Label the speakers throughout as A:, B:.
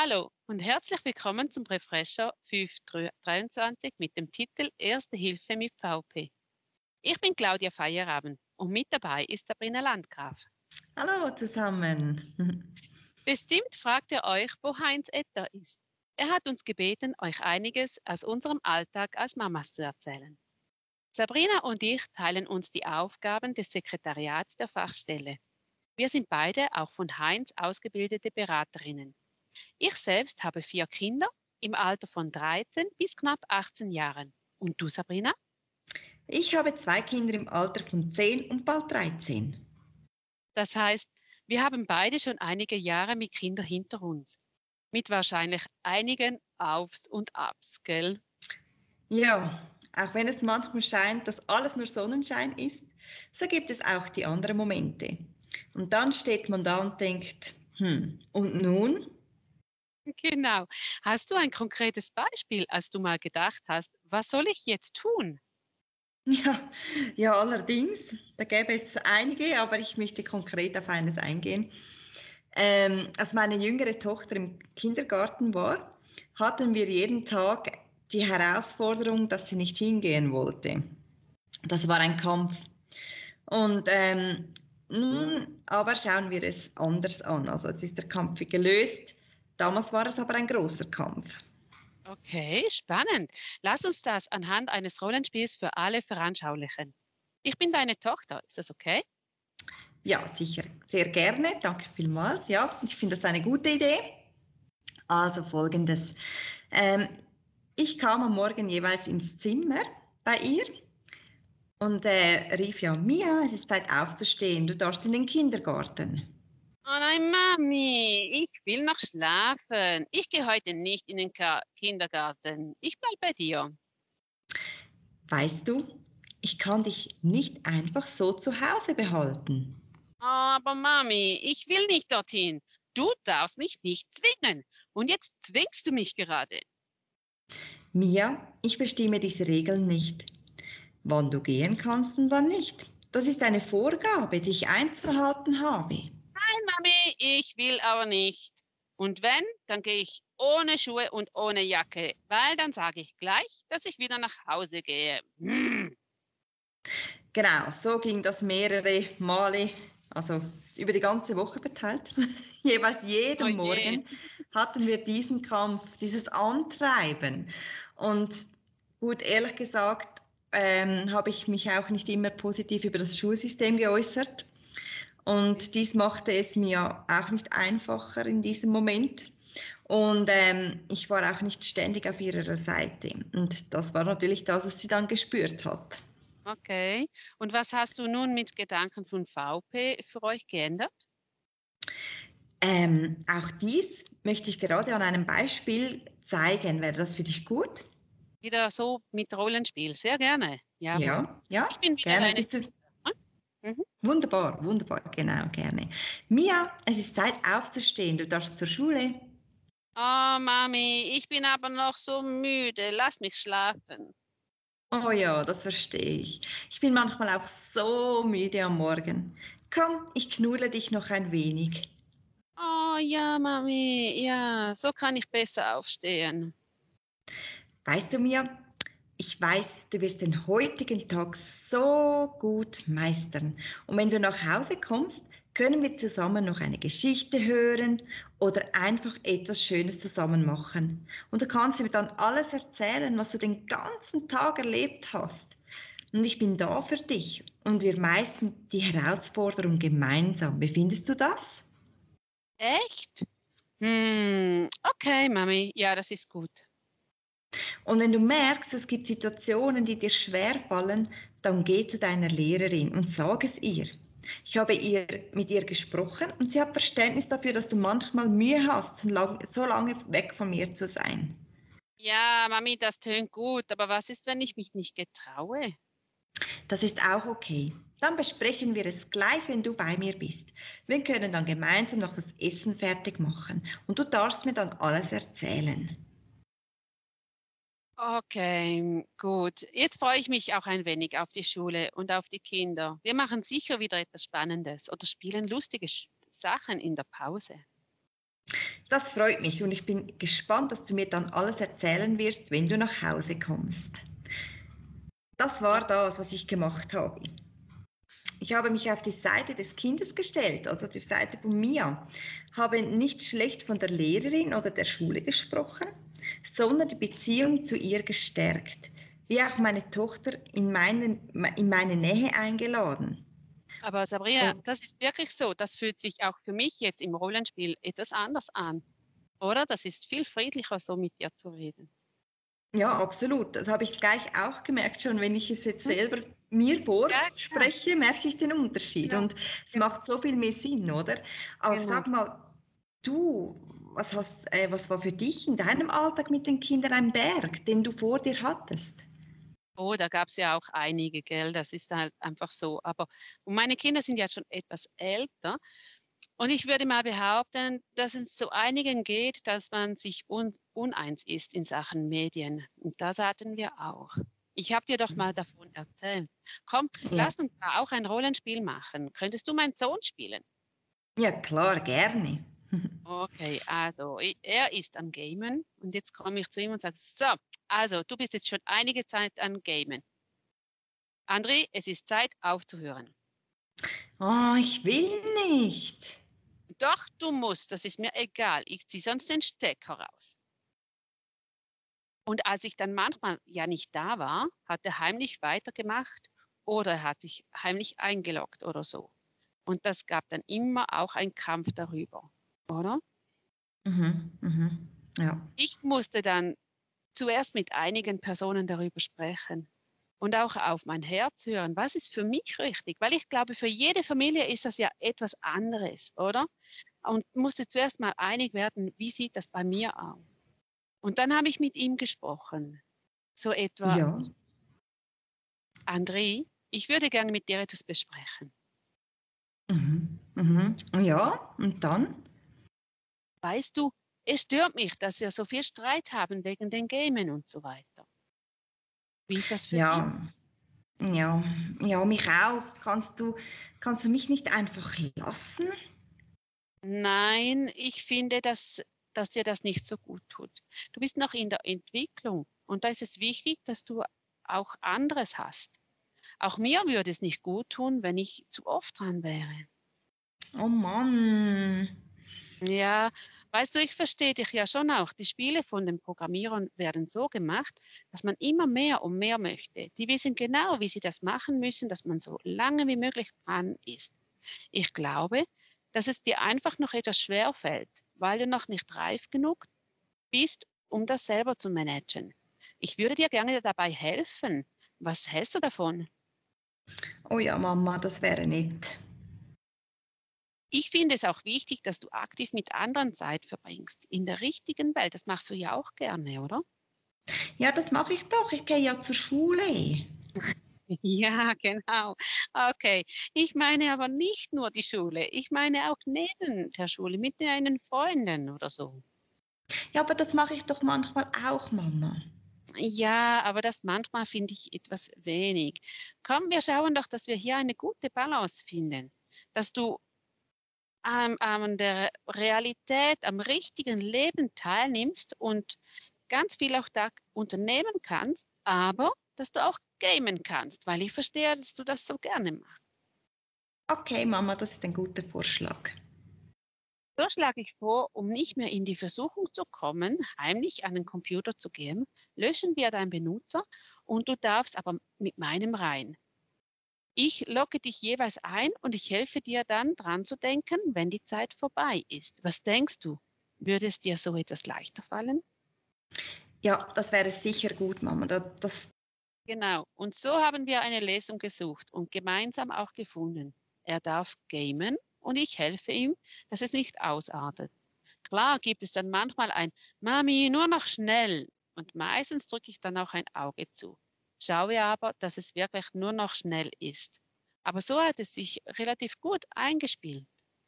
A: Hallo und herzlich willkommen zum Refresher 523 mit dem Titel Erste Hilfe mit VP. Ich bin Claudia Feierabend und mit dabei ist Sabrina Landgraf.
B: Hallo zusammen.
A: Bestimmt fragt ihr euch, wo Heinz Etter ist. Er hat uns gebeten, euch einiges aus unserem Alltag als Mamas zu erzählen. Sabrina und ich teilen uns die Aufgaben des Sekretariats der Fachstelle. Wir sind beide auch von Heinz ausgebildete Beraterinnen. Ich selbst habe 4 Kinder im Alter von 13 bis knapp 18 Jahren. Und du, Sabrina?
B: Ich habe 2 Kinder im Alter von 10 und bald 13.
A: Das heißt, wir haben beide schon einige Jahre mit Kindern hinter uns. Mit wahrscheinlich einigen Aufs und Abs, gell?
B: Ja, auch wenn es manchmal scheint, dass alles nur Sonnenschein ist, so gibt es auch die anderen Momente. Und dann steht man da und denkt, und nun?
A: Genau. Hast du ein konkretes Beispiel, als du mal gedacht hast, was soll ich jetzt tun?
B: Ja, allerdings, da gäbe es einige, aber ich möchte konkret auf eines eingehen. Als meine jüngere Tochter im Kindergarten war, hatten wir jeden Tag die Herausforderung, dass sie nicht hingehen wollte. Das war ein Kampf. Und nun aber schauen wir es anders an. Also jetzt ist der Kampf gelöst. Damals war es aber ein großer Kampf.
A: Okay, spannend. Lass uns das anhand eines Rollenspiels für alle veranschaulichen. Ich bin deine Tochter, ist das okay?
B: Ja, sicher, sehr gerne. Danke vielmals. Ja, ich finde das eine gute Idee. Also folgendes. Ich kam am Morgen jeweils ins Zimmer bei ihr und rief ja, Mia, es ist Zeit aufzustehen, du darfst in den Kindergarten.
A: Oh nein, Mami, ich will noch schlafen. Ich gehe heute nicht in den Kindergarten. Ich bleibe bei dir.
B: Weißt du, ich kann dich nicht einfach so zu Hause behalten.
A: Aber Mami, ich will nicht dorthin. Du darfst mich nicht zwingen. Und jetzt zwingst du mich gerade.
B: Mia, ich bestimme diese Regeln nicht. Wann du gehen kannst und wann nicht. Das ist eine Vorgabe, die ich einzuhalten habe.
A: Nein, Mami, ich will aber nicht. Und wenn, dann gehe ich ohne Schuhe und ohne Jacke, weil dann sage ich gleich, dass ich wieder nach Hause gehe.
B: Genau, so ging das mehrere Male, also über die ganze Woche verteilt. Jeweils
A: Oh
B: jeden
A: je.
B: Morgen hatten wir diesen Kampf, dieses Antreiben. Und gut, ehrlich gesagt, habe ich mich auch nicht immer positiv über das Schulsystem geäußert. Und dies machte es mir auch nicht einfacher in diesem Moment. Und ich war auch nicht ständig auf ihrer Seite. Und das war natürlich das, was sie dann gespürt hat.
A: Okay. Und was hast du nun mit Gedanken von VP für euch geändert?
B: Auch dies möchte ich gerade an einem Beispiel zeigen. Wäre das für dich gut?
A: Wieder so mit Rollenspiel. Sehr gerne. Jawohl.
B: Ja,
A: Ich bin wieder
B: gerne.
A: deine
B: Bist du
A: Tochter. Mhm.
B: wunderbar, wunderbar, genau, gerne. Mia, es ist Zeit aufzustehen. Du darfst zur Schule.
A: Oh, Mami, ich bin aber noch so müde. Lass mich schlafen.
B: Oh ja, das verstehe ich. Ich bin manchmal auch so müde am Morgen. Komm, ich knuddle dich noch ein wenig.
A: Oh ja, Mami, ja, so kann ich besser aufstehen.
B: Weißt du, Mia, ich weiß, du wirst den heutigen Tag so gut meistern. Und wenn du nach Hause kommst, können wir zusammen noch eine Geschichte hören oder einfach etwas Schönes zusammen machen. Und du kannst mir dann alles erzählen, was du den ganzen Tag erlebt hast. Und ich bin da für dich und wir meistern die Herausforderung gemeinsam. Wie findest du das?
A: Echt? Okay, Mami, ja, das ist gut.
B: Und wenn du merkst, es gibt Situationen, die dir schwerfallen, dann geh zu deiner Lehrerin und sag es ihr. Ich habe mit ihr gesprochen und sie hat Verständnis dafür, dass du manchmal Mühe hast, so lange weg von mir zu sein.
A: Ja, Mami, das tönt gut, aber was ist, wenn ich mich nicht getraue?
B: Das ist auch okay. Dann besprechen wir es gleich, wenn du bei mir bist. Wir können dann gemeinsam noch das Essen fertig machen und du darfst mir dann alles erzählen.
A: Okay, gut. Jetzt freue ich mich auch ein wenig auf die Schule und auf die Kinder. Wir machen sicher wieder etwas Spannendes oder spielen lustige Sachen in der Pause.
B: Das freut mich und ich bin gespannt, dass du mir dann alles erzählen wirst, wenn du nach Hause kommst. Das war das, was ich gemacht habe. Ich habe mich auf die Seite des Kindes gestellt, also die Seite von Mia, habe nicht schlecht von der Lehrerin oder der Schule gesprochen, sondern die Beziehung zu ihr gestärkt, wie auch meine Tochter in meine Nähe eingeladen.
A: Aber Sabrina,
B: Und
A: das ist wirklich so. Das fühlt sich auch für mich jetzt im Rollenspiel etwas anders an, oder? Das ist viel friedlicher, so mit dir zu reden.
B: ja, absolut. Das habe ich gleich auch gemerkt, schon wenn ich es jetzt
A: Hm?
B: selber mir
A: Ja, klar.
B: vorspreche, merke ich den Unterschied.
A: Genau,
B: Und es macht so viel mehr Sinn, oder? Aber
A: genau.
B: sag mal, du, was war für dich in deinem Alltag mit den Kindern ein Berg, den du vor dir hattest?
A: Oh, da gab es ja auch einige, gell? Das ist halt einfach so. Aber und meine Kinder sind ja schon etwas älter. Und ich würde mal behaupten, dass es so einigen geht, dass man sich uneins ist in Sachen Medien. Und das hatten wir auch. Ich habe dir doch mal davon erzählt. Komm,
B: Ja,
A: lass uns da auch ein Rollenspiel machen. Könntest du meinen Sohn spielen?
B: ja klar, gerne.
A: Okay, also er ist am Gamen und jetzt komme ich zu ihm und sage, so, also du bist jetzt schon einige Zeit am Gamen. André, es ist Zeit aufzuhören.
B: Oh, ich will nicht.
A: Doch, du musst, das ist mir egal. Ich ziehe sonst den Stecker raus. Und als ich dann manchmal ja nicht da war, hat er heimlich weitergemacht oder er hat sich heimlich eingeloggt oder so. Und das gab dann immer auch einen Kampf darüber, oder?
B: Ja.
A: Ich musste dann zuerst mit einigen Personen darüber sprechen und auch auf mein Herz hören. Was ist für mich richtig? Weil ich glaube, für jede Familie ist das ja etwas anderes, oder? Und musste zuerst mal einig werden, wie sieht das bei mir aus? Und dann habe ich mit ihm gesprochen. So etwa,
B: Ja.
A: André, ich würde gerne mit dir etwas besprechen.
B: Ja, und dann?
A: Weißt du, es stört mich, dass wir so viel Streit haben wegen den Gamen und so weiter. Wie ist das für dich?
B: Ja, ja, ja, mich auch. Kannst du mich nicht einfach lassen?
A: Nein, ich finde, dass dir das nicht so gut tut. Du bist noch in der Entwicklung und da ist es wichtig, dass du auch anderes hast. Auch mir würde es nicht gut tun, wenn ich zu oft dran wäre.
B: Oh Mann.
A: Ja, weißt du, ich verstehe dich ja schon auch. Die Spiele von den Programmierern werden so gemacht, dass man immer mehr und mehr möchte. Die wissen genau, wie sie das machen müssen, dass man so lange wie möglich dran ist. Ich glaube, dass es dir einfach noch etwas schwer fällt, weil du noch nicht reif genug bist, um das selber zu managen. Ich würde dir gerne dabei helfen. Was hältst du davon?
B: Oh ja, Mama, das wäre nett.
A: Ich finde es auch wichtig, dass du aktiv mit anderen Zeit verbringst, in der richtigen Welt. Das machst du ja auch gerne, oder?
B: Ja, das mache ich doch. Ich gehe ja zur Schule.
A: Ja, genau. Okay. Ich meine aber nicht nur die Schule. Ich meine auch neben der Schule mit deinen Freunden oder so.
B: Ja, aber das mache ich doch manchmal auch, Mama.
A: Ja, aber das manchmal finde ich etwas wenig. Komm, wir schauen doch, dass wir hier eine gute Balance finden, dass du an der Realität, am richtigen Leben teilnimmst und ganz viel auch da unternehmen kannst, aber dass du auch gamen kannst, weil ich verstehe, dass du das so gerne machst.
B: Okay, Mama, das ist ein guter Vorschlag.
A: So schlage ich vor, um nicht mehr in die Versuchung zu kommen, heimlich an den Computer zu gehen, löschen wir deinen Benutzer und du darfst aber mit meinem rein. Ich logge dich jeweils ein und ich helfe dir dann dran zu denken, wenn die Zeit vorbei ist. Was denkst du? Würde es dir so etwas leichter fallen?
B: Ja, das wäre sicher gut, Mama.
A: Genau. Und so haben wir eine Lösung gesucht und gemeinsam auch gefunden. Er darf gamen und ich helfe ihm, dass es nicht ausartet. Klar gibt es dann manchmal ein Mami, nur noch schnell. Und meistens drücke ich dann auch ein Auge zu. Schaue aber, dass es wirklich nur noch schnell ist. Aber so hat es sich relativ gut eingespielt.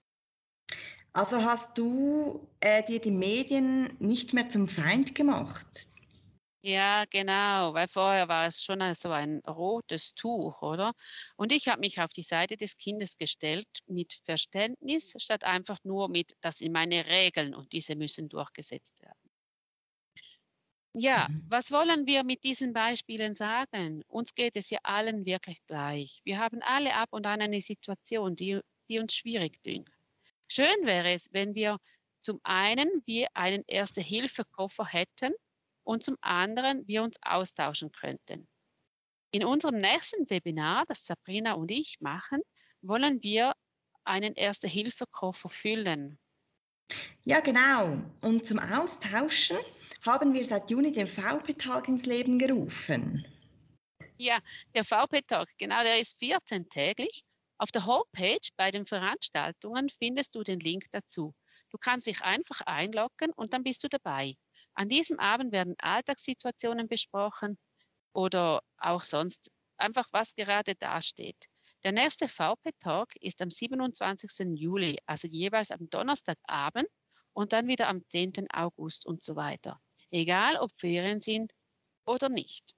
B: Also hast du dir die Medien nicht mehr zum Feind gemacht?
A: Ja, genau, weil vorher war es schon so ein rotes Tuch, oder? Und ich habe mich auf die Seite des Kindes gestellt mit Verständnis, statt einfach nur mit, das sind meine Regeln und diese müssen durchgesetzt werden. Ja,
B: Mhm.
A: was wollen wir mit diesen Beispielen sagen? Uns geht es ja allen wirklich gleich. Wir haben alle ab und an eine Situation, die uns schwierig dünkt. Schön wäre es, wenn wir zum einen einen Erste-Hilfe-Koffer hätten und zum anderen wir uns austauschen könnten. In unserem nächsten Webinar, das Sabrina und ich machen, wollen wir einen Erste-Hilfe-Koffer füllen.
B: Ja, genau. Und zum Austauschen haben wir seit Juni den VP-Tag ins Leben gerufen.
A: Ja, der VP-Tag, genau, der ist 14-täglich. Auf der Homepage bei den Veranstaltungen findest du den Link dazu. Du kannst dich einfach einloggen und dann bist du dabei. An diesem Abend werden Alltagssituationen besprochen oder auch sonst einfach, was gerade dasteht. Der nächste VP-Talk ist am 27. Juli, also jeweils am Donnerstagabend und dann wieder am 10. August und so weiter. Egal, ob Ferien sind oder nicht.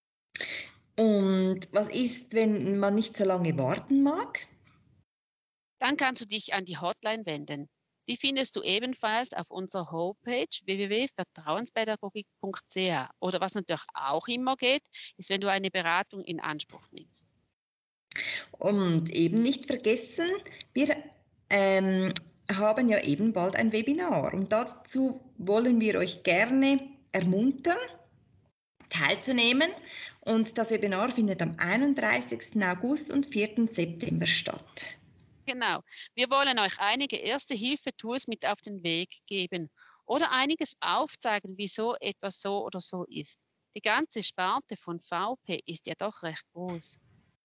B: Und was ist, wenn man nicht so lange warten mag?
A: Dann kannst du dich an die Hotline wenden. Die findest du ebenfalls auf unserer Homepage www.vertrauenspädagogik.ch. Oder was natürlich auch immer geht, ist, wenn du eine Beratung in Anspruch nimmst.
B: Und eben nicht vergessen, wir haben ja eben bald ein Webinar und dazu wollen wir euch gerne ermuntern, teilzunehmen. Und das Webinar findet am 31. August und 4. September statt.
A: Genau. Wir wollen euch einige Erste-Hilfe-Tools mit auf den Weg geben oder einiges aufzeigen, wieso etwas so oder so ist. Die ganze Sparte von VP ist ja doch recht groß.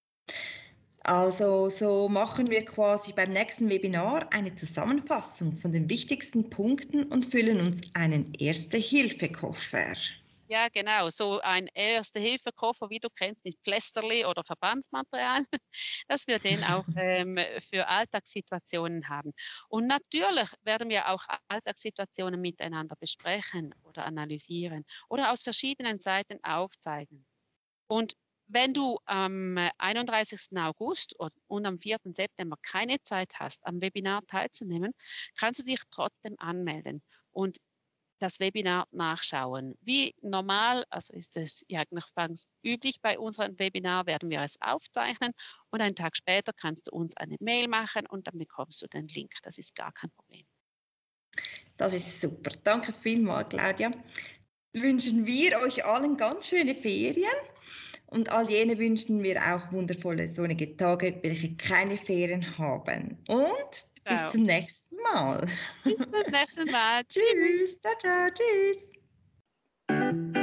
B: Also so machen wir quasi beim nächsten Webinar eine Zusammenfassung von den wichtigsten Punkten und füllen uns einen Erste-Hilfe-Koffer.
A: Ja, genau. So ein Erste-Hilfe-Koffer, wie du kennst, mit Pflästerli oder Verbandsmaterial, dass wir den auch für Alltagssituationen haben. Und natürlich werden wir auch Alltagssituationen miteinander besprechen oder analysieren oder aus verschiedenen Seiten aufzeigen. Und wenn du am 31. August und am 4. September keine Zeit hast, am Webinar teilzunehmen, kannst du dich trotzdem anmelden und das Webinar nachschauen. Wie normal, also ist es ja anfangs üblich bei unserem Webinar, werden wir es aufzeichnen und einen Tag später kannst du uns eine Mail machen und dann bekommst du den Link. Das ist gar kein Problem.
B: Das ist super. Danke vielmals, Claudia. Wünschen wir euch allen ganz schöne Ferien und all jene wünschen wir auch wundervolle sonnige Tage, welche keine Ferien haben. Und bis
A: Genau.
B: zum nächsten Mal.
A: Bis zum nächsten Mal. Tschüss.
B: Tschüss. Ciao, ciao. Tschüss.